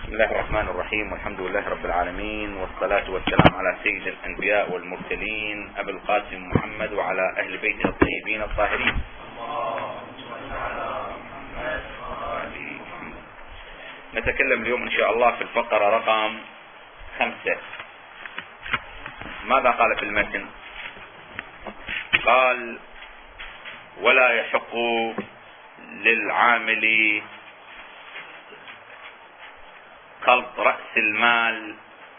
بسم الله الرحمن الرحيم، والحمد لله رب العالمين، والصلاة والسلام على سيد الأنبياء والمرسلين أبي القاسم محمد وعلى أهل بيته الطيبين الطاهرين. نتكلم اليوم إن شاء الله في الفقرة رقم 5. ماذا قال في المتن؟ قال: ولا يحق للعامل خلط رأس المال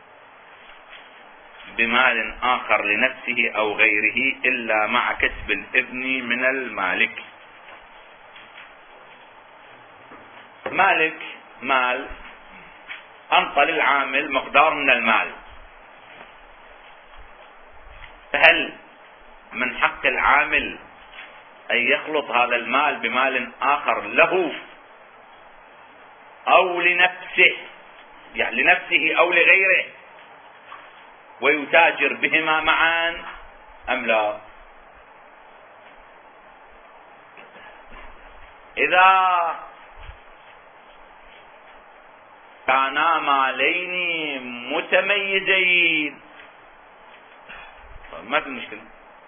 بمال آخر لنفسه أو غيره إلا مع كسب الإذن من المالك. مالك مال أنطى للعامل مقدار من المال، فهل من حق العامل أن يخلط هذا المال بمال آخر له أو لنفسه، يعني لنفسه أو لغيره، ويتاجر بهما معا أم لا؟ إذا كانا مالين متميزين ما في مشكلة.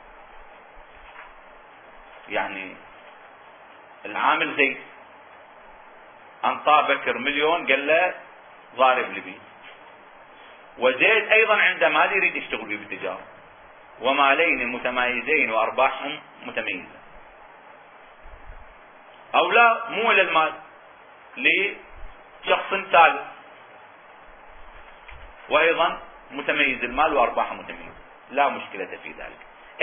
يعني العامل زيد أنطى بكر مليون، قال له ضارب لي بيه، وزيد أيضا عنده مال يريد يشتغل بيه بالتجارة، ومالين متميزين وأرباحهم متميزة. أو لا، مو للمال، لشخص ثالث وأيضا متميز المال وأرباحه متميزة، لا مشكلة في ذلك،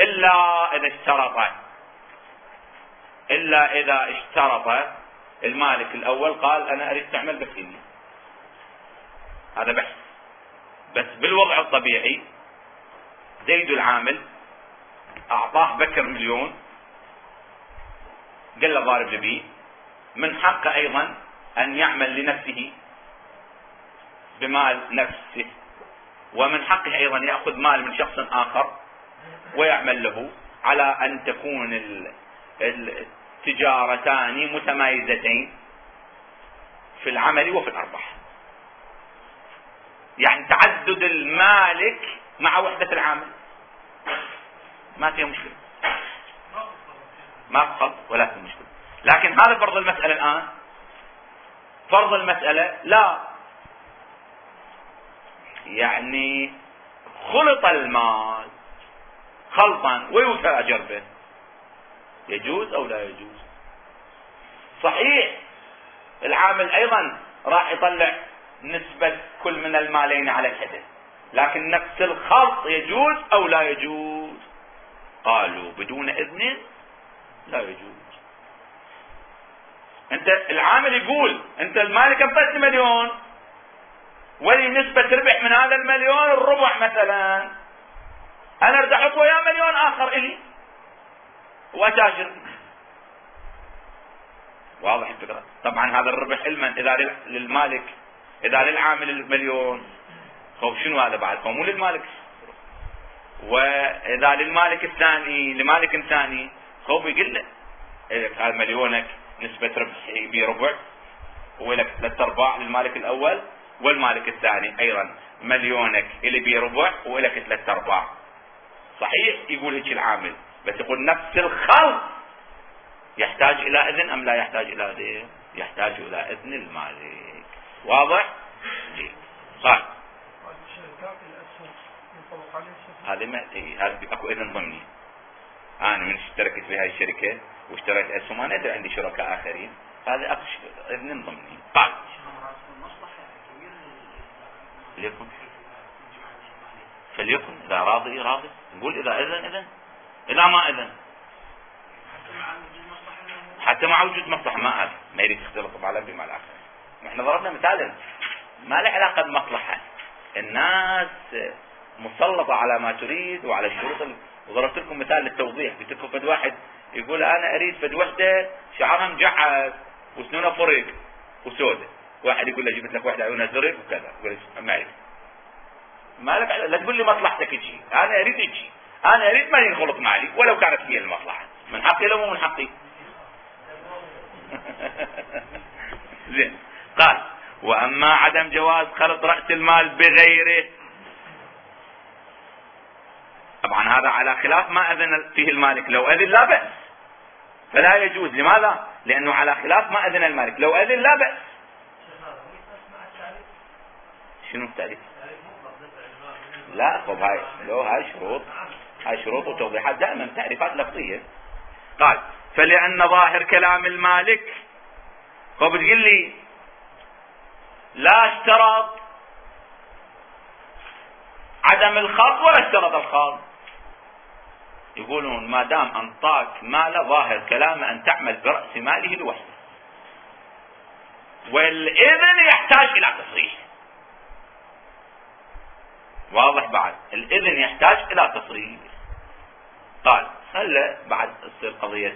إلا إذا اشترط المالك الأول، قال أنا أريد تعمل بس إني هذا بحث. بس بالوضع الطبيعي زيد العامل أعطاه بكر مليون، قال له ضارب لبيه، من حقه أيضا أن يعمل لنفسه بمال نفسه، ومن حقه أيضا يأخذ مال من شخص آخر ويعمل له، على أن تكون التجارتان متمايزتين في العمل وفي الأرباح. يعني تعدد المالك مع وحدة العامل ما فيها مشكلة، ما خلط ولا في مشكلة. لكن هذا فرض المسألة الآن. فرض المسألة لا، يعني خلط المال خلطا ويتاجر به، يجوز أو لا يجوز؟ صحيح العامل أيضا راح يطلع نسبة كل من المالين على الحدث، لكن نفس الخلط يجوز أو لا يجوز؟ قالوا بدون إذن لا يجوز. أنت العامل يقول أنت المالك أنطيت مليون، ولي نسبة ربح من هذا المليون الربع مثلا، أنا أريد أحط وياه مليون آخر إلي وأتاجر. واضح الفكرة؟ طبعا هذا الربح علما إذا للمالك، إذا للعامل المليون خوف شنو هذا بعد؟ مو للمالك. وإذا للمالك الثاني، لمالك ثاني، خوف يقول له هذا مليونك نسبة ربحي بربع، ولك 3/4 للمالك الأول، والمالك الثاني أيضا مليونك اللي بربع ولك 3/4. صحيح يقول هيك العامل، بس يقول نفس الخلط يحتاج إلى إذن أم لا يحتاج إلى إذن؟ يحتاج إلى إذن المالك. واضح؟ جيد. صح. هذه ما هذا اكو إذن ضمني. أنا من اشتركت في هاي الشركة واشتريت أسهم، أنا أدري عندي شركاء آخرين، هذا اكو إذن ضمني. قال فليكن إذا راضي راضي، نقول إذا إذن، إذا ما إذن حتى مع وجود مصلحة ما يريد يختلط على بما الآخر. نحن ضربنا مثالا ما له علاقة بمصلحة، الناس مسلطة على ما تريد وعلى الشروط وضربت لكم مثال للتوضيح. قلت لكم فد واحد يقول أنا أريد فد وحدة شعرها مجعد وسنونها فرق وسودة، واحد يقول له جبت لك وحدة عيونها زرق وكذا، يقول ما أعرف، ما لك لا تقول لي مصلحتك تجي، أنا أريد تجي، أنا أريد ما ينخلط معي ولو كانت هي المصلحة. من حقي لو مو من حقي؟ زين. قال وأما عدم جواز خلط رأس المال بغيره، طبعا هذا على خلاف ما أذن فيه المالك. لو أذن لا بأس، فلا يجوز. لماذا؟ لأنه على خلاف ما أذن المالك. لو أذن لا بأس. شنو التعريف؟ لا خب هاي شروط وتوضيحات دائما، تعريفات لفظية. قال فلأن ظاهر كلام المالك، فبتقول لي لا اشترط عدم الخلط ولا اشترط الخلط. يقولون ما دام انطاك ماله ظاهر كلامه ان تعمل برأس ماله لوحده، والإذن يحتاج الى تصريح. واضح؟ بعد الإذن يحتاج الى تصريح. قال هلا بعد تصير قضية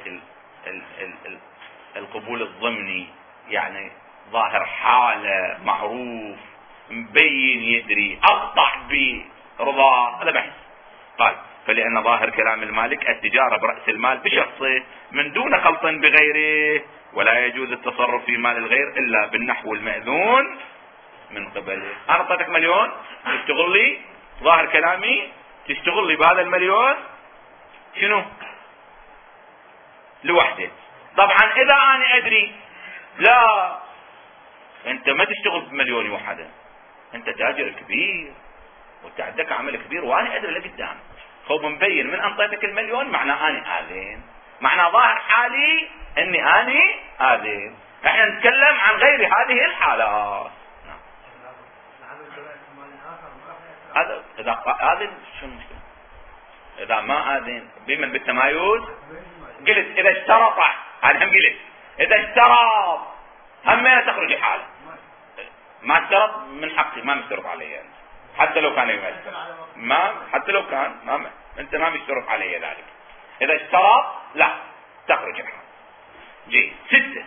القبول الضمني، يعني ظاهر حالة معروف مبين يدري اقطع برضاه، هذا بحث. قال فلأن ظاهر كلام المالك التجارة برأس المال بشخصه من دون خلط بغيره، ولا يجوز التصرف في مال الغير إلا بالنحو المأذون من قبله. أنا أعطيتك مليون تشتغل لي، ظاهر كلامي تشتغل لي بهذا المليون شنو لوحده. طبعا إذا أنا أدري لا أنت ما تشتغل بمليون وحده، أنت تاجر كبير وأنت عندك عمل كبير وأنا أدري لقدام، خب مبين من أنطيتك المليون معناه أنا آذن، معناه ظاهر حالي أني أنا آذن. احنا نتكلم عن غير هذه الحالات. هذا إذا آذن شو المشكلة؟ إذا ما آذن بمن بالتمايز قلت إذا اشترط، أنا هم قلت إذا اشترط هم ما تخرج الحالة. ما اشترط من حقي، ما مشترط علي يعني. حتى لو كان يمثل ما، حتى لو كان ما انت ما مشترط علي ذلك. اذا اشترط لا تخرج الحال. جيد. 6.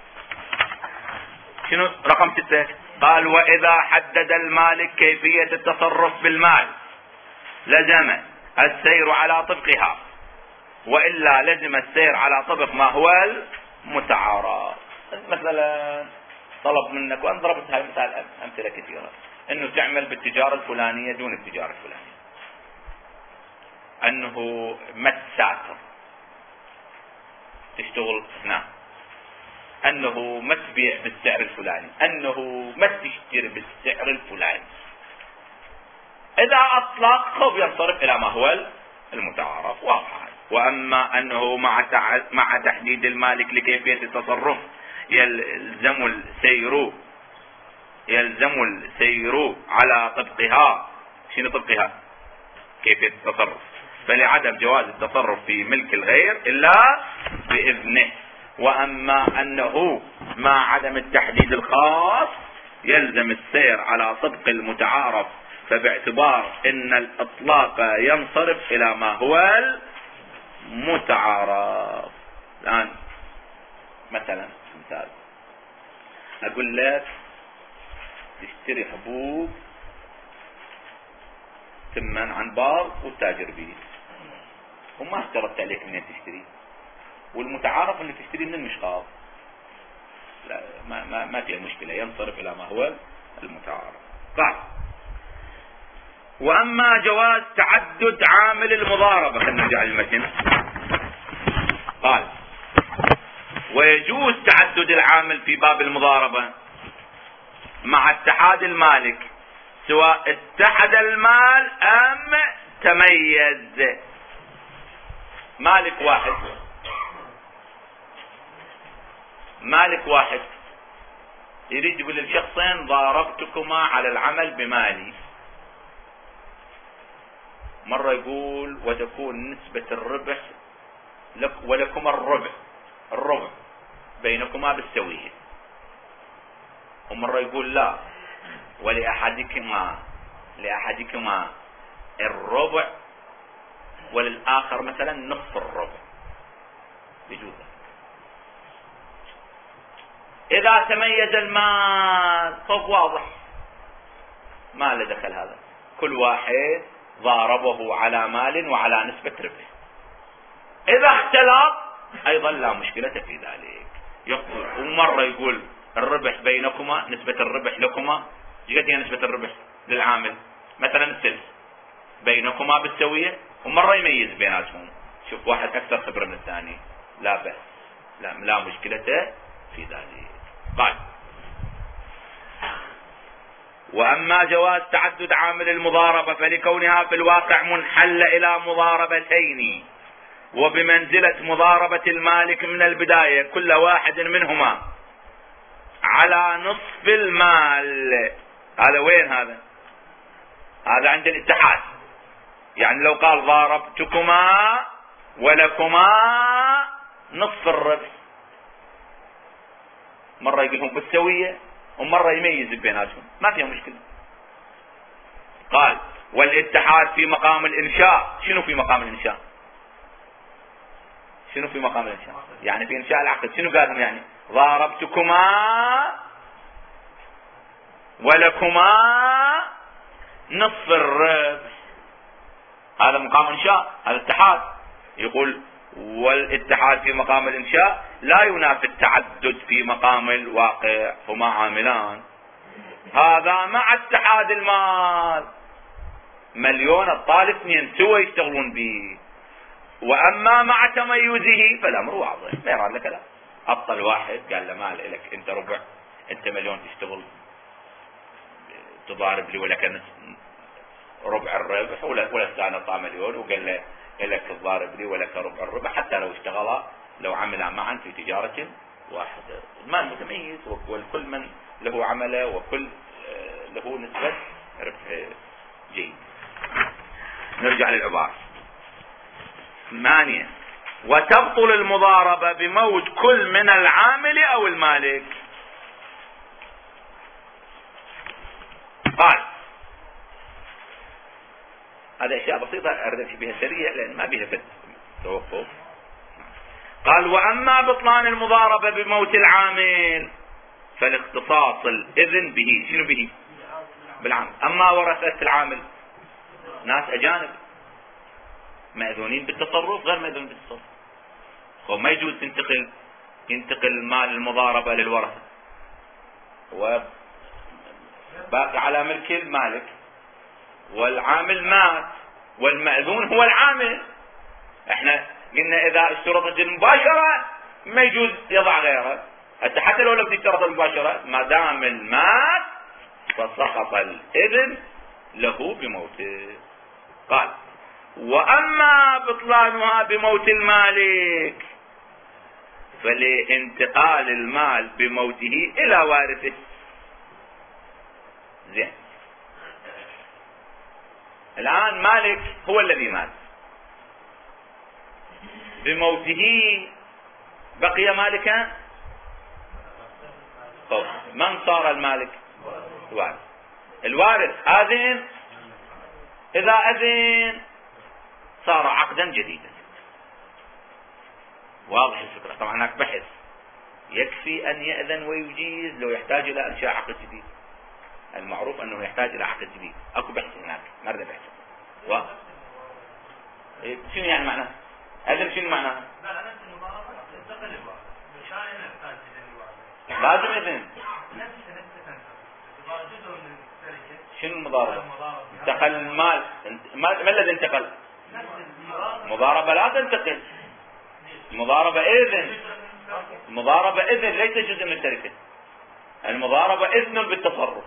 شنو رقم 6؟ قال واذا حدد المالك كيفية التصرف بالمال لزم السير على طبقها، والا لزم السير على طبق ما هو المتعارف. مثلا طلب منك، وانا ضربت هاي مثال امثله كثيره، انه تعمل بالتجاره الفلانيه دون التجاره الفلانيه، انه ما تسافر تشتغل هنا، انه ما تبيع بالسعر الفلاني، انه ما تشتري بالسعر الفلاني. اذا اطلق خب ينصرف الى ما هو المتعارف. واضح. واما انه مع تحديد المالك لكيفيه التصرف يلزم السير على طبقها. شنو طبقها؟ كيفية التصرف. فلعدم جواز التصرف في ملك الغير إلا بإذنه. وأما أنه مع عدم التحديد الخاص يلزم السير على طبق المتعارف، فباعتبار أن الإطلاق ينصرف إلى ما هو المتعارف. الآن مثلا مثال، أقول لك تشتري حبوب ثمن عن بار وتاجر به، وما اشترطت عليك منين تشتري، والمتعارف انك تشتري من المشخاص، لا ما فيها مشكلة، ينصرف الى ما هو المتعارف. قال واما جواز تعدد عامل المضاربة، خلينا نرجع للمتن. قال ويجوز تعدد العامل في باب المضاربة مع اتحاد المالك، سواء اتحد المال ام تميز. مالك واحد يريد يقول للشخصين ضاربتكما على العمل بمالي. مرة يقول وتكون نسبة الربح ولكما الربع بينكما بالسوية. ومرة يقول لا، ولأحدكما الربع وللآخر مثلا نصف الربع. يجوز. إذا تميز المال طب واضح ما له دخل هذا، كل واحد ضاربه على مال وعلى نسبة ربح. إذا اختلط أيضا لا مشكلة في ذلك. ومرة يقول الربح بينكما، نسبة الربح لكما، قد هي نسبة الربح للعامل؟ مثلا الثلث بينكما بالسوية، ومرة يميز بيناتهم، شوف واحد أكثر خبرة من الثاني، لا بأس، لا مشكلة في ذلك. قال: وأما جواز تعدد عامل المضاربة فلكونها في الواقع منحلة إلى مضاربتين وبمنزلة مضاربة المالك من البداية كل واحد منهما على نصف المال. هذا وين هذا عند الاتحاد. يعني لو قال ضاربتكما ولكما نصف الربح، مرة يقولهم بالسوية ومرة يميز بيناتهم، ما فيها مشكلة. قال: والاتحاد في مقام الإنشاء. شنو في مقام الإنشاء؟ يعني في إنشاء العقد. شنو قالهم؟ يعني ضاربتكما ولكما نصف الربح، هذا مقام إنشاء، هذا اتحاد. يقول: والاتحاد في مقام الإنشاء لا ينافي التعدد في مقام الواقع، هما عاملان. هذا مع اتحاد المال، مليون الطالب 2 سوا يشتغلون به. واما مع تميزه فالامر واضح، ما يراد لك لا. ابطل واحد قال له مال لك، انت ربع، انت مليون تشتغل تضارب لي ولك ربع الربح، ولا الثاني اعطاه مليون وقال له لك تضارب لي ولك ربع الربح، حتى لو عملا معا في تجارة واحدة. المال متميز، والكل من له عمله وكل له نسبة ربح جيد. نرجع للعبارة 8. وتبطل المضاربة بموت كل من العامل او المالك. قال: هذه اشياء بسيطة اردت بها سريع لان ما بها توقف. قال: واما بطلان المضاربة بموت العامل فالاختصاص الاذن به. شنو به؟ بالعامل. اما ورثة العامل ناس اجانب مأذونين بالتصرف غير مأذونين بالتصرف، وما يجوز ينتقل مال المضاربة للورثة وباقي على ملك المالك، والعامل مات والمأذون هو العامل. احنا قلنا اذا اشترطت المباشرة ما يجوز يضع غيره، حتى لو لم تشترط المباشرة ما دام المات فسقط الإذن له بموته. قال: واما بطلانها بموت المالك فلانتقال المال بموته الى وارثه. زين، الان مالك هو الذي مات، بموته بقي مالكا. من صار المالك؟ الوارث آذن. اذا اذن صار عقدا جديدا. واضح الفكرة؟ طبعا هناك بحث، يكفي ان يأذن ويجيز لو يحتاج الى انشاء عقد جديد. المعروف انه يحتاج الى عقد جديد، اكو بحث هناك، ما اريد بحث. شنو يعني معناه؟ اذن شنو معناه؟ لازم اذن. شنو المضاربة؟ انتقل المال، ما الذي انتقل؟ المضاربة لا تنتقل، المضاربة إذن، المضاربة إذن ليس جزء من التركة. المضاربة إذن بالتصرف.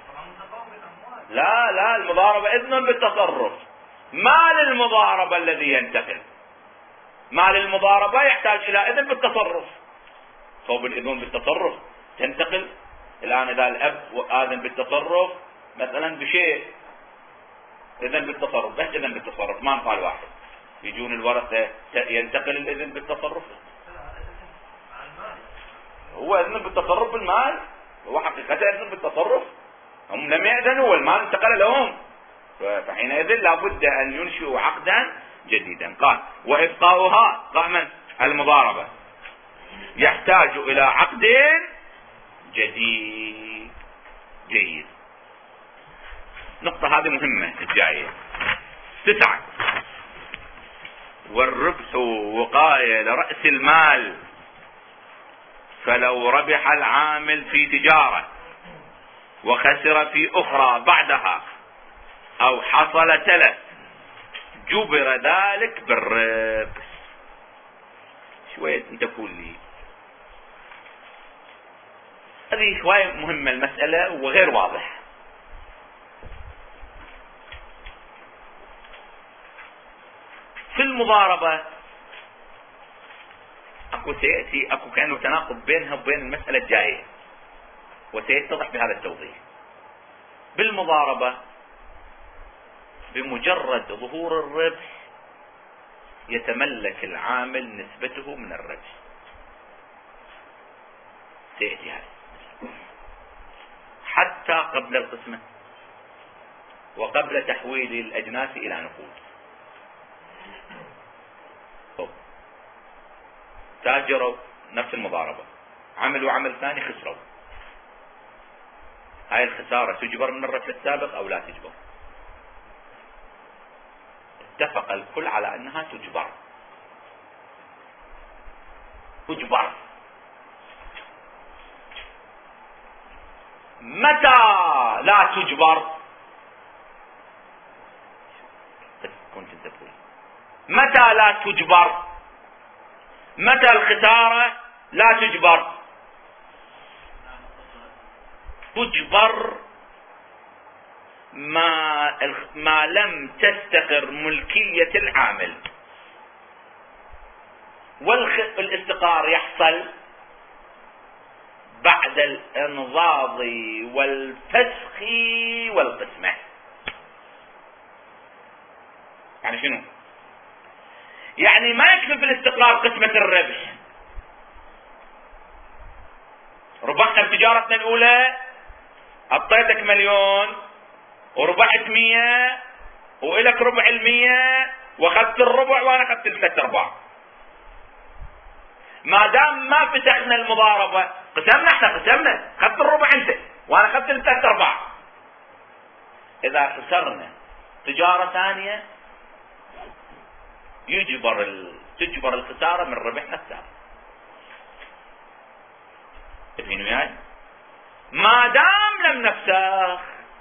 لا المضاربة إذن بالتصرف. مال المضاربة الذي ينتقل، مال المضاربة يحتاج إلى إذن بالتصرف. صوب الإذن بالتصرف تنتقل. الآن إذا الأب آذن بالتصرف مثلا بشيء، إذن بالتصرف، بس إذن بالتصرف، ما قال واحد. يجون الورثة ينتقل الإذن بالتصرف. هو إذن بالتصرف بالمال، هو حقيقة إذن بالتصرف. هم لم يأذنوا والمال انتقل لهم، فحينئذ لابد أن ينشئوا عقدا جديدا. قال: وإبقاؤها قائما المضاربة يحتاج إلى عقد جديد. جيد. نقطة هذه مهمة الجاية. 9. والربح وقاية لرأس المال فلو ربح العامل في تجارة وخسر في أخرى بعدها أو حصل تلف جبر ذلك بالربح. شوية انتبهوا لي، هذه شوية مهمة المسألة وغير واضح. في المضاربة سيأتي كأنه تناقض بينها وبين المسألة الجاية، وسيتضح بهذا التوضيح. بالمضاربة بمجرد ظهور الربح يتملك العامل نسبته من الربح. سيأتي هذا حتى قبل القسمة وقبل تحويل الأجناس إلى نقود. تاجروا نفس المضاربة، عملوا عمل ثاني خسروا، هاي الخسارة تجبر من الربح السابق أو لا تجبر؟ اتفق الكل على أنها تجبر. متى لا تجبر؟ متى لا تجبر؟ متى الخسارة لا تجبر؟ تجبر ما لم تستقر ملكية العامل، والاستقرار يحصل بعد الانضاض والفسخ والقسمة. يعني شنو؟ يعني ما يكفي في الاستقرار قسمة الربح. ربحنا بتجارتنا الأولى، أعطيتك 1,000,000 وربحت 100 وإلك ربع 100 وأخذت الربع وأنا أخذت 3/4. ما دام ما فتحنا المضاربة احنا قسمنا، أخذت الربع أنت وأنا أخذت 3/4. إذا خسرنا تجارة ثانية تجبر الخسارة من ربحنا السابق. تفهمون وياي؟ ما دام لم نفسخ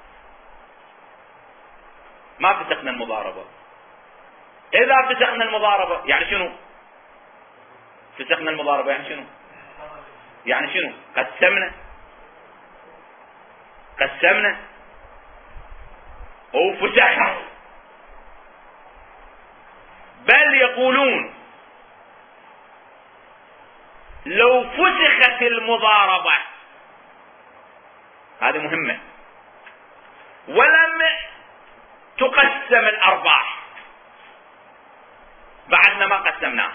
ما فسخنا المضاربة. إذا فسخنا المضاربة يعني شنو؟ فسخنا المضاربة يعني شنو؟ يعني شنو؟ قسمنا وفسخنا. بل يقولون لو فسخت المضاربة، هذه مهمة، ولم تقسم الأرباح بعدنا ما قسمناها،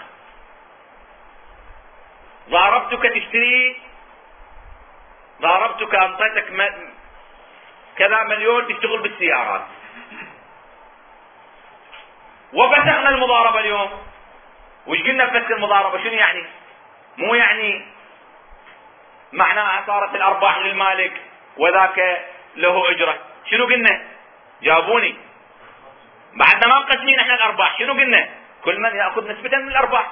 ضاربتك تشتري، ضاربتك أنطيتك كذا 1,000,000 تشتغل بالسيارات، وفتحنا المضاربة اليوم. وش قلنا بفتح المضاربة؟ شنو يعني؟ مو يعني معناها صارت الأرباح للمالك وذاك له أجرة. شنو قلنا؟ جابوني بعدنا ما مقسمين احنا الأرباح. شنو قلنا؟ كل من يأخذ نسبة من الأرباح.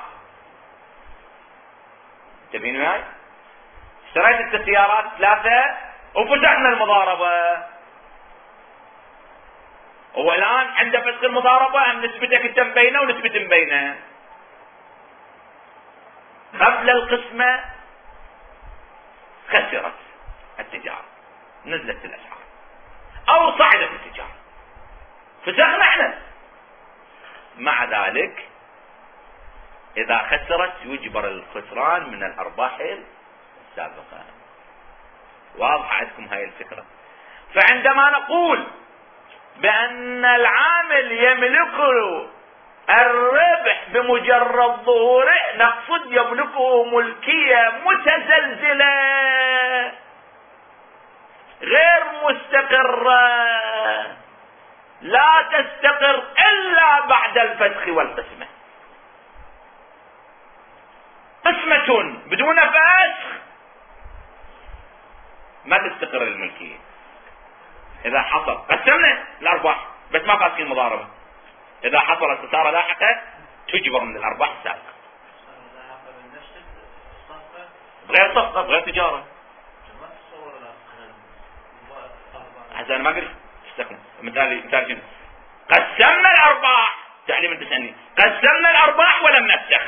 تبين وياي؟ اشتريت السيارات 3 وفتحنا المضاربة، والآن عند فسخ المضاربة نسبتك انت مبينة ونسبة مبينة. قبل القسمة خسرت التجارة، نزلت الأسعار أو صعدت التجارة، فسخنا احنا. مع ذلك إذا خسرت يجبر الخسران من الأرباح السابقة. واضح عندكم هاي الفكرة؟ فعندما نقول بأن العامل يملك الربح بمجرد ظهوره نقصد يملكه ملكية متزلزلة غير مستقرة لا تستقر إلا بعد الفسخ والقسمة. قسمة بدون فسخ ما تستقر الملكية. إذا حصل قسمنا الأرباح بس ما فاسخين المضاربة، إذا حصلت خسارة لاحقة تجبر من الأرباح السابقة. بغير صفقة بغير تجارة. هذا أنا ما قلت استخدم مثال شنو؟ قسمنا الأرباح، تعليم أنت تسألني قسمنا الأرباح ولم نفسخ،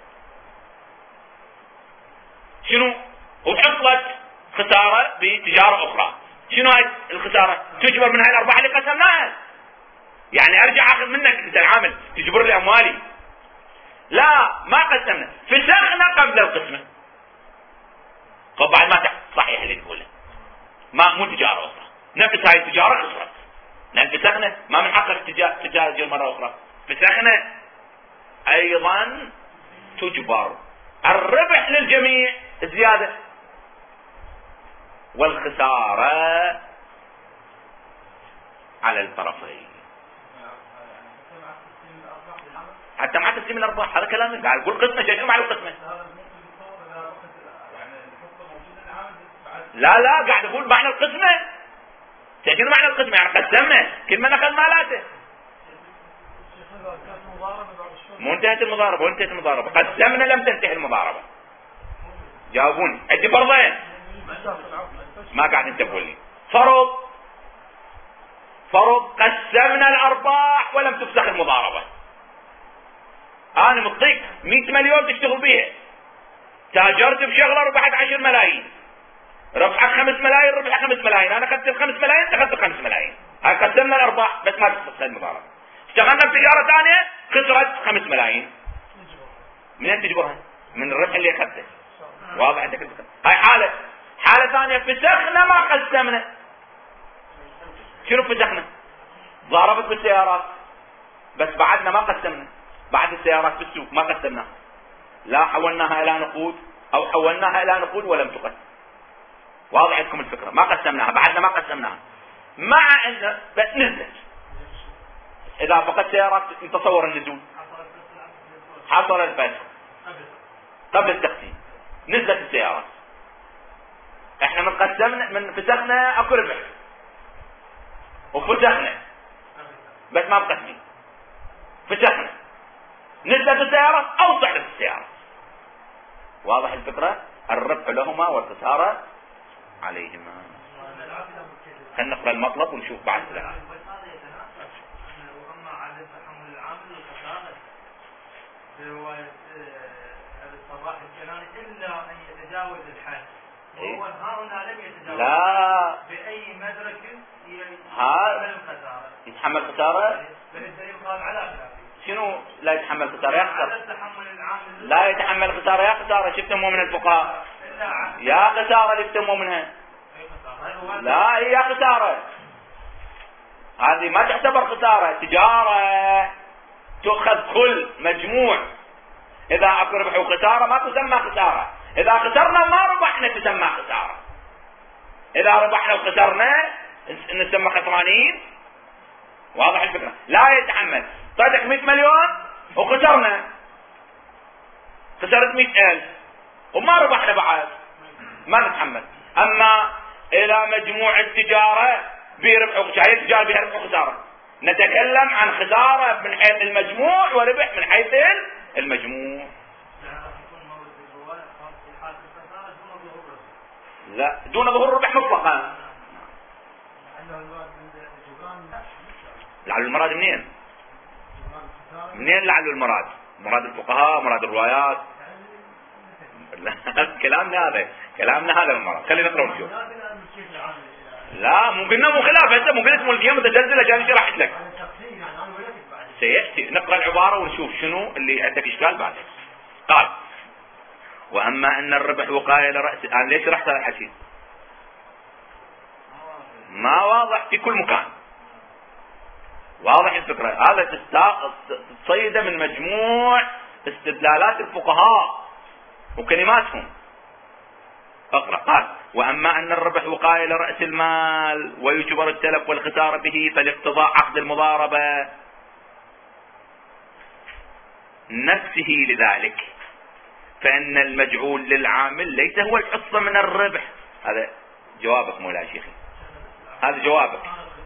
شنو؟ وحصلت خسارة بتجارة أخرى، شنو هاي الخسارة؟ تجبر من هاي الأرباح اللي قسمناها، يعني أرجع أخذ منك أنت العامل تجبر لي أموالي. لا ما قسمنا، فسخنا قبل القسمة. طب بعد ما صحيح اللي تقوله، ما مو تجارة أخرى، نفس هاي التجارة خسرت، لأن فسخنا ما من حقك تجارة مرة أخرى، فسخنا أيضا تجبر. الربح للجميع زيادة، والخسارة على الطرفين. حتى مع تسليم الأرباح، هذا كلامي قاعد يقول قسمة شيء مع القسمة. لا قاعد يقول معنى القسمة، شنو معنى القسمة؟ يعني قسمنا كل من أخذ مالاته. مو انتهت المضاربة، وانتهت المضاربة، قسمنا لم تنتهي المضاربة. جاوبوني، عندي فرضين ما قاعد انتبهوا لي. فرض قسمنا الأرباح ولم تفسخ المضاربة. أنا مطيق 100 مليون تشتغل بيها، تاجرت بشغلة ربحت 10 ملايين، ربحت 5 ملايين، ربحت 5 ملايين، أنا أخذت ال 5 ملايين، أخذت 5 ملايين، هاي قسمنا الأرباح بس ما تفسخ المضاربة. اشتغلنا بتجارة ثانية خسرت 5 ملايين، منين تجبرها؟ من الربح اللي أخذته. واضح عندك الفكرة؟ هاي حالة ثانية فسخنا ما قسمنا. شنو فسخنا؟ ضاربت بالسيارات بس بعدنا ما قسمنا، بعد السيارات في السوق ما قسمناها، لا حولناها إلى نقود أو حولناها إلى نقود ولم تقسم. واضح عندكم الفكرة؟ ما قسمناها، بعدنا ما قسمناها، مع أن نزلت. إذا فقدت سيارات نتصور النزول، حصل الفسخ قبل التقسيم، نزلت السيارات، احنا من فسخنا اكو ربح وفسخنا بس ما مقسمين، فسخنا نزلت السيارات او صعدت السيارات. واضح الفكرة؟ الربح لهما والخسارة عليهما. خلينا نقرأ المطلب ونشوف بعد ذلك. برواية الصباح الكناني إلا أن يتجاوز الحد، وهو هنا لم يتجاوز. لا بأي مدرك يتحمل خسارة؟ فالدليل قال على خلافه. شنو لا يتحمل خسارة؟ يخسر. العامل لا يتحمل خسارة يا خسارة. شفتموا من الفقهاء يا خسارة اللي يفتموا منها. لا هي خسارة، هذه ما تعتبر خسارة، تجارة تؤخذ كل مجموع. إذا أكو ربح وخسارة ما تسمى خسارة، إذا خسرنا وما ربحنا تسمى خسارة، إذا ربحنا وخسرنا نسمى خسرانين. واضح الفكرة؟ لا يتحمل. صدق 100 مليون وخسرنا، خسرت 100,000 وما ربحنا بعد ما نتحمل. أما إلى مجموع التجارة بربح وخسارة، التجارة بها ربح وخسارة، نتكلم عن خسارة من حيث المجموع وربح من حيث المجموع. لا دون ظهور الربح مطلقا. لعل المراد منين لعل المراد؟ مراد الفقهاء، مراد الروايات. كلامنا هذا المراد. خلينا نقرأ ونشوف. لا مو قلنا مو خلاف، هسه مو قلت القيام متزلزل عشان شرحت لك. سيأتي نقرأ العبارة ونشوف شنو اللي عندك إشكال بعدين. قال: وأما أن الربح وقاية لرأس. أنا ليش شرحت هذا الحكي؟ ما واضح في كل مكان. واضح الفكرة؟ هذا تصيده من مجموع استدلالات الفقهاء وكلماتهم. اقرأ. قال: وأما أن الربح وقاية لرأس المال ويجبر التلف والخسارة به، فلاقتضاء عقد المضاربة نفسه لذلك، فإن المجعول للعامل ليس هو الحصة من الربح. هذا جوابك مولاي شيخي، هذا جوابك.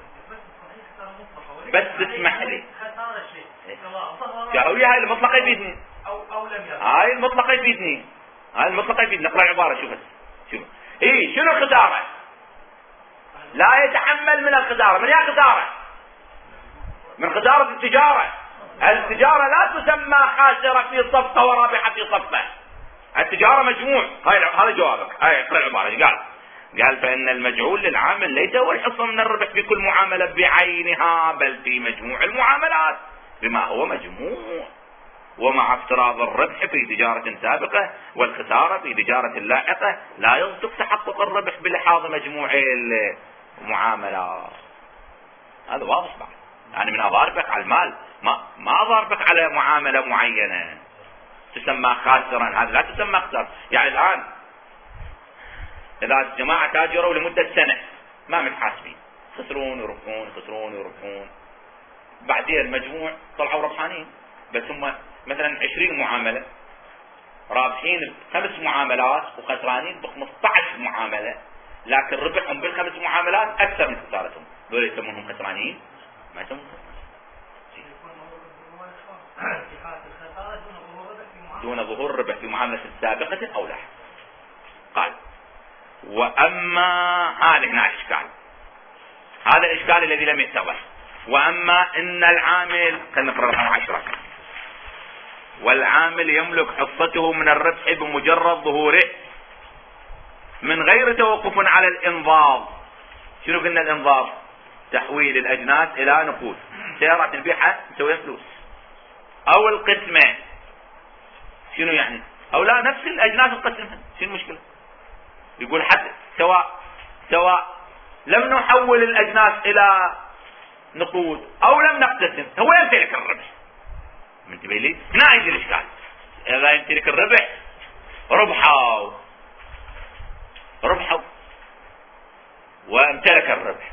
بس تسمح لي، هاي المطلقة يفيدني، هاي المطلقة يفيدني. هذا المطلق يفيد. نقرأ العبارة شوف شنو الخسارة؟ لا يتحمل من الخسارة. من هي خسارة؟ من خسارة التجارة. التجارة لا تسمى خاسرة في صفقة ورابحة في صفقة. التجارة مجموع. هذا جوابك. اقرأ العبارة. قال فإن المجعول للعامل ليس هو الحصة من الربح في كل معاملة بعينها، بل في مجموع المعاملات بما هو مجموع، ومع افتراض الربح في تجارة سابقة والخسارة في تجارة لاحقة لا يصدق تحقق الربح بلحاظ مجموع المعاملات. هذا واضح بعد. يعني من أضاربك على المال، ما أضاربك على معاملة معينة تسمى خاسرا. هذا لا تسمى خسارة. يعني الآن إذا الجماعة تاجروا لمدة سنة ما متحاسبين، خسرون يربحون، بعدين المجموع طلعوا ربحانين، بس هم مثلا 20 معاملة رابحين ب5 معاملات وخسرانين ب15 معاملة، لكن ربحهم ب5 معاملات أكثر من خسارتهم. دول يسمونهم خسرانين؟ ما يسمونهم دون ظهور الربح في معاملة سابقة أو لاحقة. قال وأما هنا الإشكال، هذا الإشكال الذي لم يتضح. وأما إن العامل، خلينا نقرأ رقم 10. والعامل يملك حصته من الربح بمجرد ظهوره من غير توقف على الإنضاض. شنو قلنا الإنضاض؟ تحويل الأجناس إلى نقود. سيارات نبيعها نسوي فلوس. أو القسمة. شنو يعني؟ أو لا نفس الأجناس نقسمها. شنو المشكلة؟ يقول حتى سواء لم نحول الأجناس إلى نقود أو لم نقتسم، هو يمتلك الربح. منتبه لي؟ هنا يجي الإشكال. إذا يمتلك الربح ربحوا وامتلك الربح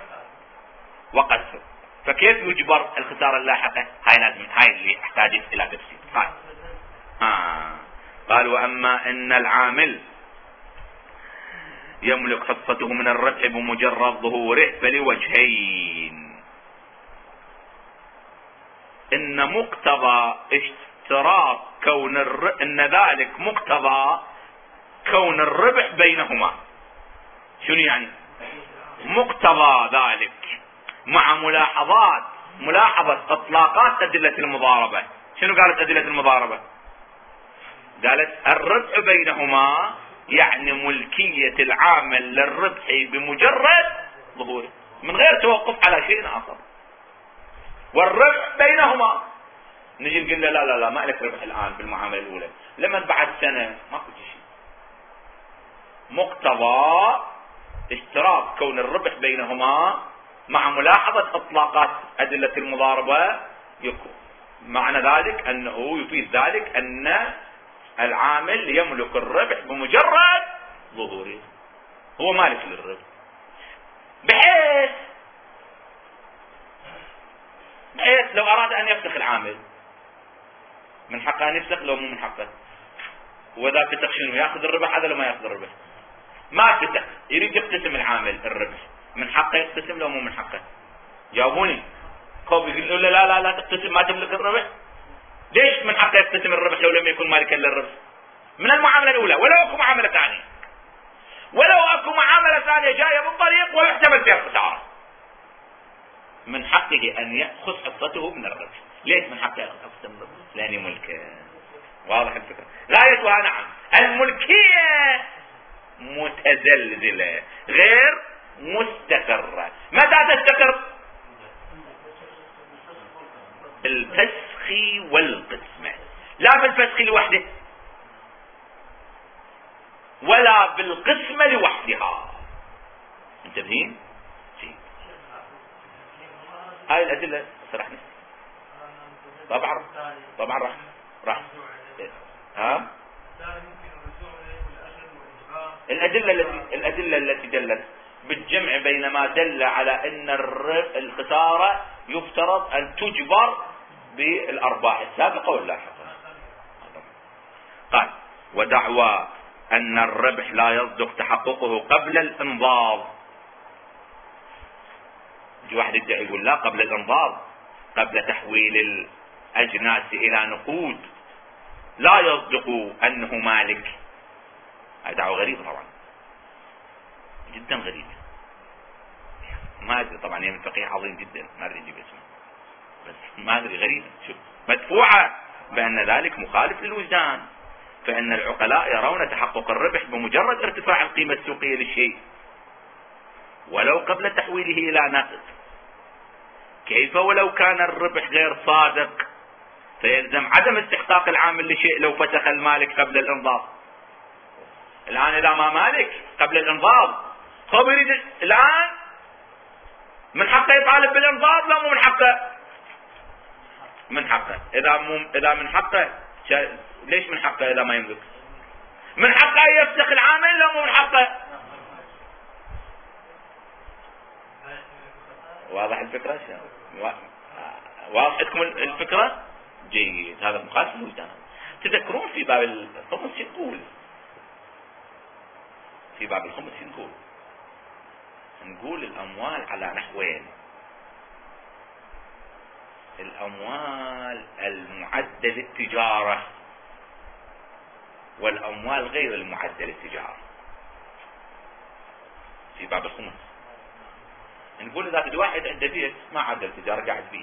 وقسم، فكيف يجبر الخسارة اللاحقة؟ هاي اللي احتاجت إلى تفسير. قال وأما إن العامل يملك حصته من الربح بمجرد ظهوره فلوجهين. إن مقتضى اشتراط إن ذلك مقتضى كون الربح بينهما. شنو يعني؟ مقتضى ذلك مع ملاحظة اطلاقات أدلة المضاربة. شنو قالت أدلة المضاربة؟ قالت الربح بينهما يعني ملكية العامل للربح بمجرد ظهوره من غير توقف على شيء آخر. والربح بينهما نجي نقول له لا ما لك ربح الآن بالمعاملة الأولى، لما بعد سنة ما كنت شيء. مقتضى اشتراط كون الربح بينهما مع ملاحظة اطلاقات أدلة المضاربة يكون معنى ذلك أنه يفيد ذلك أن العامل يملك الربح بمجرد ظهوره، هو مالك للربح، بحيث لو أراد أن يفسخ العامل من حقه أن يفسخ، لو مو من حقه. وإذا فتح شنو يأخذ الربح هذا لو ما يأخذ الربح؟ ما فتح يريد يقتسم العامل الربح، من حقه يقتسم لو مو من حقه؟ جاوبوني. كوب يقول له لا تقتسم، ما تملك الربح. ليش من حقه يقتسم الربح لو لم يكن مالكا للربح من المعاملة الأولى؟ ولو أكو معاملة ثانية، ولو أكو معاملة ثانية جاية بالطريق ويحتمل فيها الخسارة، من حقه أن يأخذ حصته من الربح. ليش من حقه يأخذ حصته من الربح؟ لأنه ملكه. واضح الفكرة؟ غايتها نعم الملكية متزلزلة غير مستقرة. متى تستقر؟ الفسخ والقسمة، لا بالفسخ لوحده ولا بالقسمة لوحدها. انتبهين؟ هاي الأدلة صرحنا طبعا راح الأدلة التي دلت بالجمع بين ما دل على أن الخسارة يفترض أن تجبر بالأرباح السابقة واللاحقة. قال ودعوى أن الربح لا يصدق تحققه قبل الإنضاض. واحد يدعي يقول لا، قبل الإنضاض، قبل تحويل الأجناس إلى نقود لا يصدق أنه مالك هاي دعوة غريبة طبعا، جدا غريبة. ما ادري طبعا، هي من فقيه عظيم جدا ما ادري اجيب اسمه، بس ما ادري غريبة. شوف مدفوعة بان ذلك مخالف للوجدان، فان العقلاء يرون تحقق الربح بمجرد ارتفاع القيمة السوقية للشيء ولو قبل تحويله الى نقد. كيف ولو كان الربح غير صادق فيلزم عدم استحقاق العامل لشيء لو فسخ المالك قبل الانضاف. الان اذا ما مالك قبل الانضاف هو يريد الان من حقه يطالب بالانضاف، لا مو من حقه؟ من حقه. اذا من حقه ليش من حقه اذا ما يملك؟ من حقه يفسخ العامل، لا مو من حقه؟ واضح الفكرة؟ واضح عندكم الفكرة؟ جيد. هذا مخالف للوجدان. تذكرون في باب الخمس شو نقول؟ في باب الخمس شو نقول الأموال على نحوين: الأموال المعدة للتجارة والأموال غير المعدة للتجارة. في باب الخمس نقول إذا في واحد عنده بيت ما عدى التجارة قاعد فيه،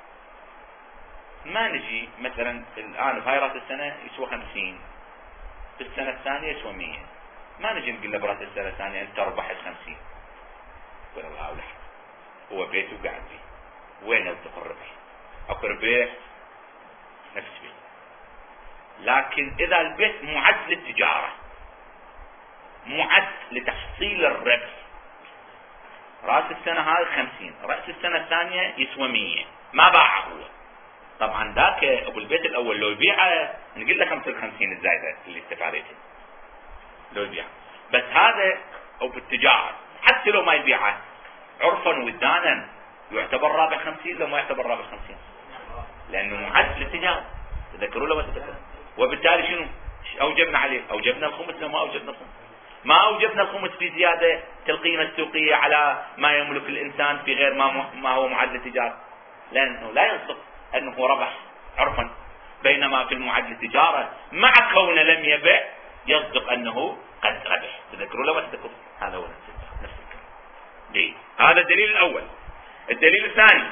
ما نجي مثلا الآن بهاي رأس السنة يسوى 50، في السنة الثانية يسوى 100، ما نجي نقول له برأس السنة الثانية أنت ربحت 50 ولا لا، هو بيته قاعد فيه، وين يلتقي الربح؟ أكو ربح نفس بيت. لكن إذا البيت معد للتجارة، معد لتحصيل الربح، رأس السنة هاي 50، رأس السنة الثانية يسوى 100، ما باعه هو. طبعا ذاك ابو البيت الاول لو يبيعه نقول له 55 الزايده اللي استفادتها لو يبيعه، بس هذا او بالتجاره حتى لو ما يبيعه عرفا وجدانا يعتبر رابح 50، لو ما يعتبر رابح 50 لانه معد للتجاره. تذكروا لو ما تذكروا. وبالتالي شنو اوجبنا عليه؟ اوجبنا الخمس. لو ما اوجبنا الخمس، ما اوجبنا الخمس في زياده القيمه السوقيه على ما يملك الانسان في غير ما هو معد للتجاره، لانه لا يصدق انه ربح عرفا، بينما في المعد للتجاره مع كونه لم يبع يصدق انه قد ربح. تذكروا لو ما تذكروا. هذا هو نفس الكلام. هذا الدليل الاول. الدليل الثاني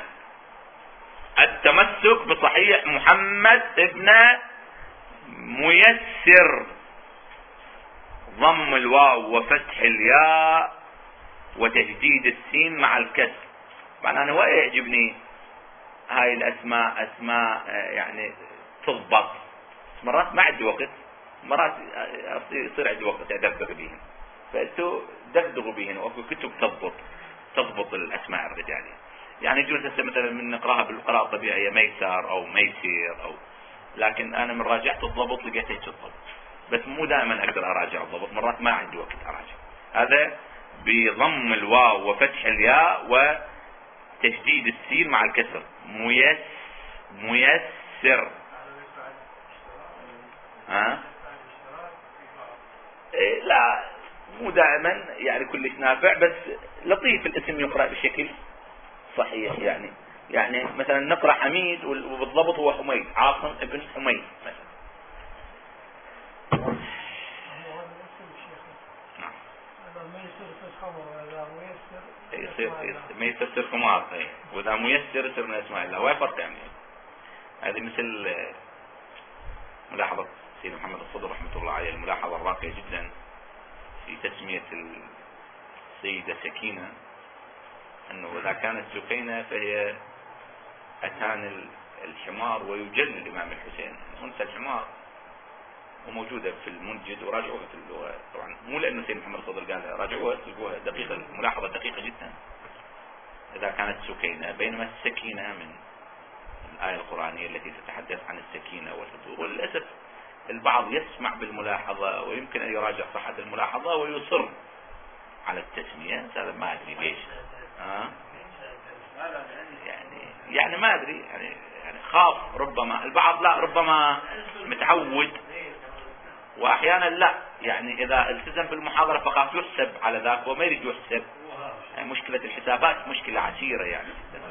التمسك بصحيح محمد ابن ميسر، ضم الواو وفتح الياء وتجديد السين مع الكسر. طبعا انا وايد يعجبني هاي الاسماء، اسماء يعني تضبط. مرات ما عندي وقت، مرات يصير عندي وقت ادبر بيهم، فانتوا دغدغوا بيهم واكو كتب تضبط الاسماء الرجاليه. يعني يجوز هسه مثلا من نقراها بالقراءه الطبيعيه ميسر او ميسير او، لكن انا من راجعت الضبط لقيت هيك الضبط، بس مو دائما اقدر اراجع الضبط، مرات ما عندي وقت اراجع. هذا بضم الواو وفتح الياء وتشديد السين مع الكسر. ميسر. إيه لا مو دائما يعني كلش نافع، بس لطيف الاسم يقرأ بشكل صحيح. يعني مثلا نقرأ حميد وبالضبط هو حميد، عاصم ابن حميد مثلا. نعم. يصير ميسر يصير خمار، واذا ميسر يصير من اسماء الله. وين فرق يعني؟ هذه مثل ملاحظة سيدنا محمد الصدر رحمة الله عليه، الملاحظة الراقية جدا في تسمية السيدة سكينة، انه اذا كانت سكينة فهي اتان الحمار ويجل الامام الحسين، انثى الحمار وموجودة في المنجد وراجعوها في اللغة. طبعا مو لانه سيدنا محمد الصدر قالها، راجعوها تلقوها دقيقة، ملاحظة دقيقة جدا. اذا كانت سكينة، بينما السكينة من الآية القرآنية التي تتحدث عن السكينة والهدوء. وللأسف البعض يسمع بالملاحظة ويمكن أن يراجع صحة الملاحظة ويصر على التسمية. هذا ما أدري ليش. يعني ما أدري، يعني خاف ربما البعض، لا ربما متعود، وأحيانا لا، يعني إذا التزم بالمحاضرة فقط يحسب على ذاك وما يريد يحسب. يعني مشكلة الحسابات مشكلة عسيرة يعني.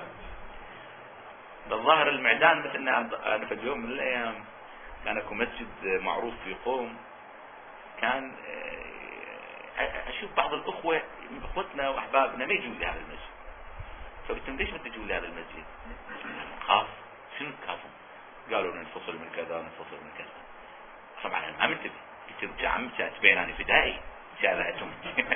بالظاهر المعدان مثلنا. أنا في اليوم من الأيام كان اكو مسجد معروف في قوم، كان اشوف بعض الاخوة اخوتنا واحبابنا ما يجون لهذا المسجد، فقلت لهم ليش ما تجون لهذا المسجد؟ خاف. شنو تخافون؟ قالوا ننفصل من كذا ننفصل من كذا. طبعا انا ما منتبه، قلت لهم يا عم تبين انا فدائي شالعتهم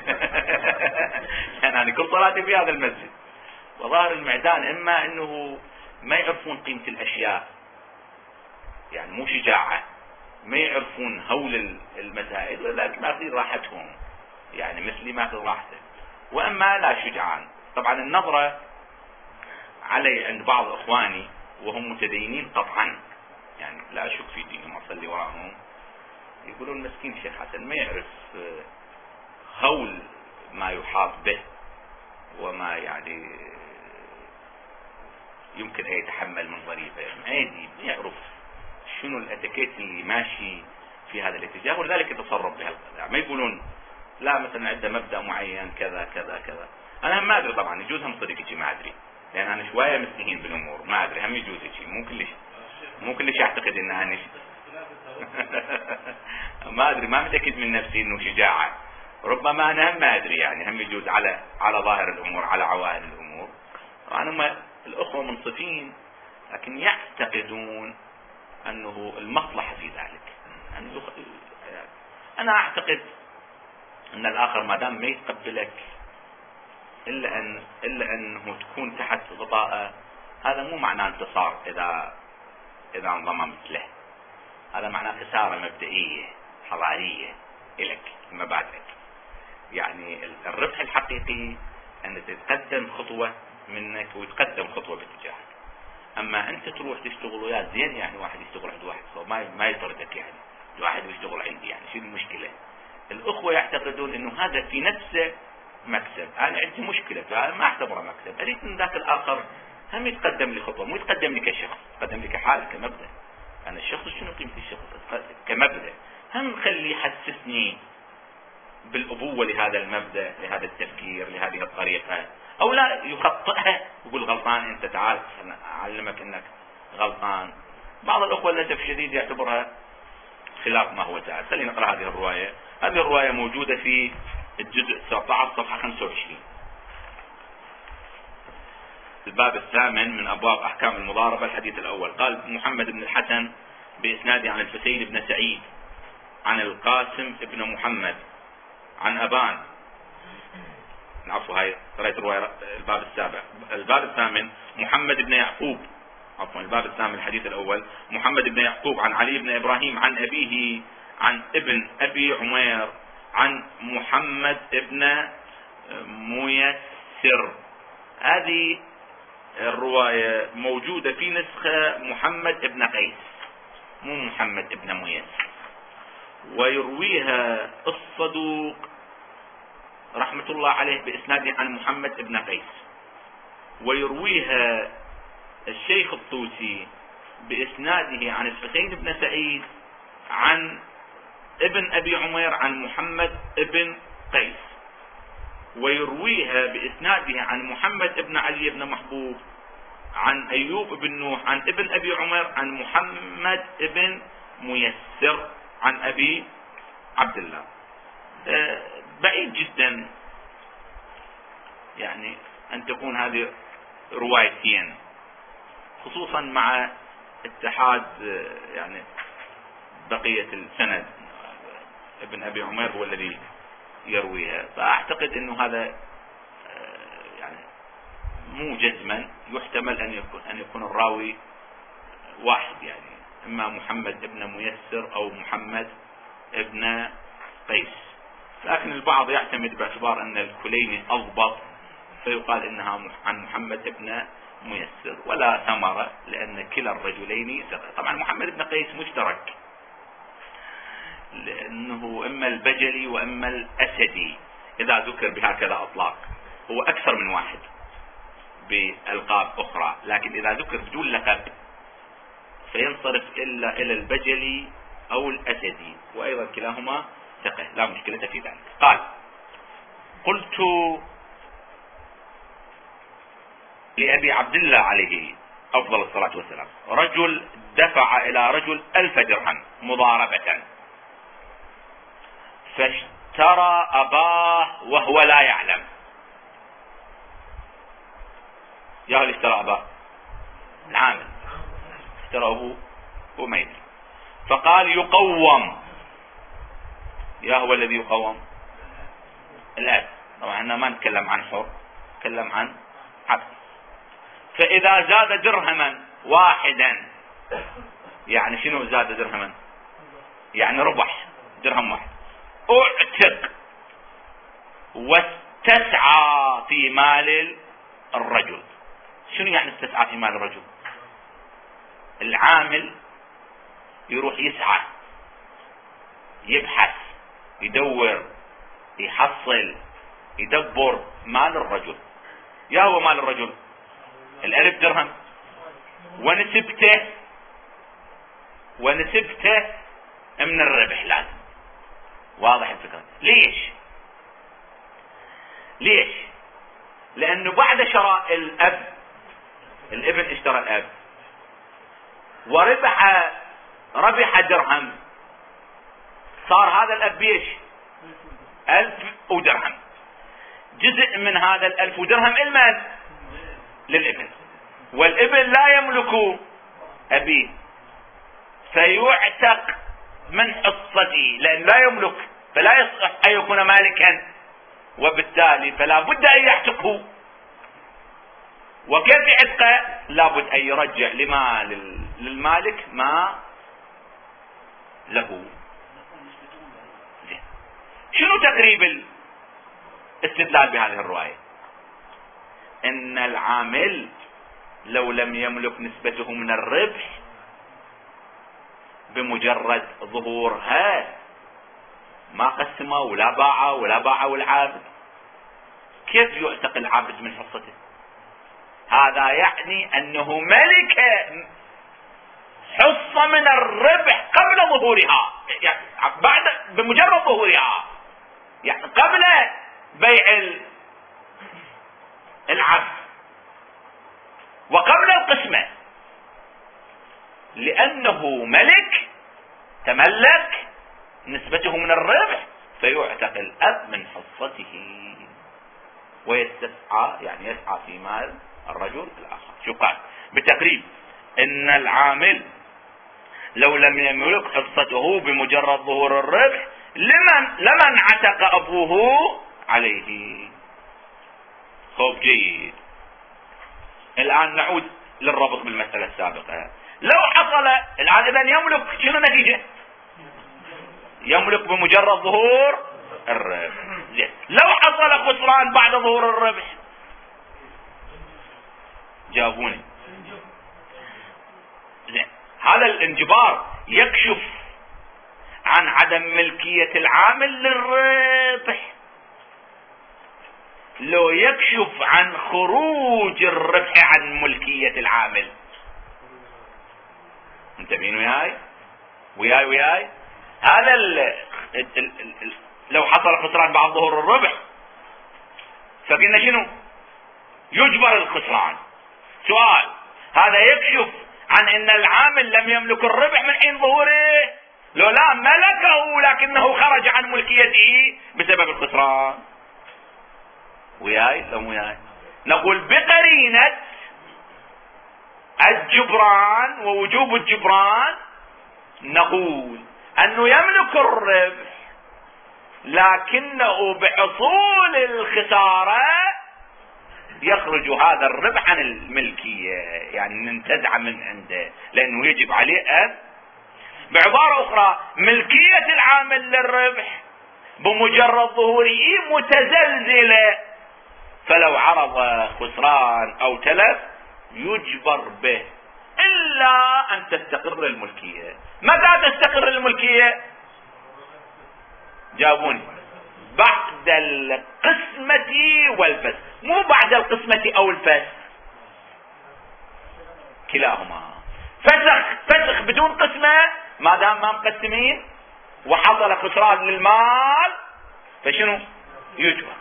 لان انا كل صلاتي في هذا المسجد. وظاهر المعدان اما انه ما يعرفون قيمة الاشياء، يعني مو شجاعة، ما يعرفون هول المسائل، ولذلك ماخذين راحتهم، يعني مثلي ماخذ راحته. واما لا شجعان. طبعا النظرة علي عند بعض اخواني وهم متدينين قطعا، يعني لا اشك في دينهم اصلي وراهم، يقولون مسكين شيخ حسن ما يعرف هول ما يحاط به وما يعني يمكن ان يتحمل من ضريبه، عادي ما يعرف شنو الاتيكيت اللي ماشي في هذا الاتجاه، ولذلك يتصرف بهالقدر. ما يقولون لا مثلا عنده مبدأ معين كذا كذا كذا. انا ما ادري طبعا، يجوز هم صديق شيء ما ادري، لان انا شويه مستهين بالامور، ما ادري هم يجوز شيء، مو كلش اعتقد انها ما ادري، ما متاكد من نفسي انه شجاعه، ربما انا هم ما ادري، يعني هم يجوز على ظاهر الامور، على عوائل الامور. طبعا هم الاخوه منصفين، لكن يعتقدون انه المصلحه في ذلك. انا اعتقد ان الاخر ما دام ما يتقبلك الا انه تكون تحت غطاءه، هذا مو معناه انتصار اذا انضممت له، هذا معناه خساره مبدئيه حضاريه الك مبادئك. يعني الربح الحقيقي ان تتقدم خطوه منك ويتقدم خطوه باتجاهك. اما انت تروح تشتغل وياه زين، يعني واحد يشتغل عند واحد ما يطردك، يعني واحد يشتغل عندي، يعني شو المشكله؟ الاخوه يعتقدون انه هذا في نفسه مكسب، انا عندي مشكله فانا ما اعتبره مكسب، اريد من ذاك الاخر هم يتقدم لي خطوه، مو يتقدم لي كشخص، يتقدم لي كحال كمبدا. انا الشخص شنو قيمه الشخص كمبدا؟ هم خلي يحسسني بالابوه لهذا المبدا، لهذا التفكير، لهذه الطريقه، او لا يخطئها يقول غلطان انت، تعال انا اعلمك انك غلطان. بعض الاخوه للاسف الشديد يعتبرها خلاف ما هو تعال. خلينا نقرا هذه الروايه. هذه الروايه موجوده في الجزء 19 صفحه 25، الباب الثامن من ابواب احكام المضاربه، الحديث الاول. قال محمد بن الحسن باسناده عن الحسين بن سعيد عن القاسم بن محمد عن ابان، عفوا هاي قرأت الرواية الباب السابع. الباب الثامن محمد بن يعقوب، عفوا الباب الثامن الحديث الأول، محمد بن يعقوب عن علي بن إبراهيم عن أبيه عن ابن أبي عمير عن محمد بن ميسر. هذه الرواية موجودة في نسخة محمد بن قيس، مو محمد بن ميسر، ويرويها الصدوق رحمة الله عليه بإسناده عن محمد بن قيس، ويرويها الشيخ الطوسي بإسناده عن الحسين بن سعيد عن ابن أبي عمير عن محمد بن قيس، ويرويها بإسناده عن محمد بن علي بن محبوب عن أيوب بن نوح عن ابن أبي عمير عن محمد بن ميسر عن أبي عبد الله. بعيد جدا يعني أن تكون هذه روايتين، خصوصا مع اتحاد يعني بقية السند، ابن أبي عمير هو الذي يرويها. فأعتقد أنه هذا يعني مو جزما، يحتمل أن يكون الراوي واحد، يعني إما محمد ابن ميسر أو محمد ابن قيس، لكن البعض يعتمد باعتبار أن الكليني أضبط فيقال إنها عن محمد ابن ميسر، ولا ثمرة لأن كلا الرجلين ثقة. طبعا محمد ابن قيس مشترك، لأنه إما البجلي وإما الأسدي إذا ذكر بهكذا أطلاق، هو أكثر من واحد بألقاب أخرى، لكن إذا ذكر بدون لقب فينصرف إلا إلى البجلي أو الأسدي، وأيضا كلاهما ثقة لا مشكلة في ذلك. قال: قلت لأبي عبد الله عليه أفضل الصلاة والسلام: رجل دفع إلى رجل 1000 درهم مضاربة، فاشترى أباه وهو لا يعلم. يا اللي اشترى أباه العامل، اشترى أبوه هو ما يدري، فقال يقوم. يا هو الذي يقوم؟ الأب. طبعا احنا ما نتكلم عن حر، نتكلم عن عبد. فإذا زاد درهما واحدا، يعني شنو زاد درهما؟ يعني ربح درهم واحد، اعتق واستسعى في مال الرجل. شنو يعني استسعى في مال الرجل؟ العامل يروح يسعى، يبحث، يدور، يحصل، يدبر مال الرجل. يا هو مال الرجل؟ الألف درهم ونسبته من الربح لازم. واضح الفكرة؟ ليش؟ لأنه بعد شراء الابن اشترى الأب وربح درهم، صار هذا الأب بيش 1000 ودرهم. جزء من هذا 1000 ودرهم المال للابن، والابن لا يملك أبيه، فيعتق من حصته لأن لا يملك، فلا يصح أن يكون مالكا، وبالتالي فلا بد أن يعتقه. وكيف يعتقه؟ لابد أن يرجع للمالك ما له. شنو تقريب الاستدلال بهذه الرواية؟ ان العامل لو لم يملك نسبته من الربح بمجرد ظهورها ما قسمه ولا باعه العابد. كيف يعتق العابد من حصته؟ هذا يعني انه ملك حصة من الربح قبل ظهورها، يعني بعد بمجرد ظهورها، يعني قبل بيع العبد وقبل القسمة، لأنه ملك تملك نسبته من الربح، فيعتق الأب من حصته ويستسعى، يعني يسعى في مال الرجل الآخر. شو قال؟ بالتقريب إن العامل لو لم يملك حصته بمجرد ظهور الربح لمن عتق أبوه عليه. خوف جيد. الآن نعود للربط بالمسألة السابقة. لو حصل الآن إذن يملك، شنو النتيجة؟ يملك بمجرد ظهور الربح. لو حصل خسران بعد ظهور الربح، جاوبوني. هذا الانجبار يكشف عن عدم ملكية العامل للربح، لو يكشف عن خروج الربح عن ملكية العامل. انتبهين وياي؟ هذا لو حصل خسران بعد ظهور الربح فقلنا شنو؟ يجبر الخسران. سؤال، هذا يكشف عن ان العامل لم يملك الربح من حين ظهوره، لو لا ملكه لكنه خرج عن ملكيته بسبب الخسران. وياي؟ نقول بقرينة الجبران ووجوب الجبران، نقول انه يملك الربح لكنه بحصول الخسارة يخرج هذا الربح عن الملكية، يعني ننتزع من عنده، لانه يجب عليه ان، بعبارة اخرى ملكية العامل للربح بمجرد ظهوره متزلزلة، فلو عرض خسران او تلف يجبر به الا ان تستقر الملكية. متى تستقر الملكية؟ جاوبوني. بعد القسمة والفسخ، مو بعد القسمة او الفسخ، كلاهما. فسخ بدون قسمة، ما دام ما مقسمين وحصل خسران للمال فشنو؟ يجبر.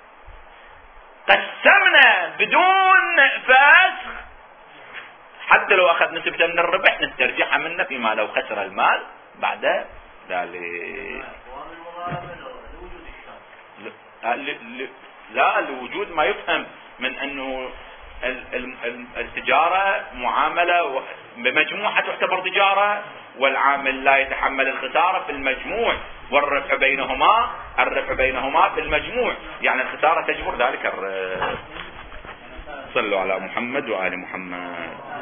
قسمنا بدون فسخ، حتى لو اخذ نسبة من الربح نسترجعها منه فيما لو خسر المال بعد ذلك. لا، لوجود ما يفهم من انه التجارة معاملة بمجموعها تعتبر تجارة، والعامل لا يتحمل الخسارة في المجموع، والربح بينهما في المجموع، يعني الخسارة تجبر ذلك صلوا على محمد وآل محمد.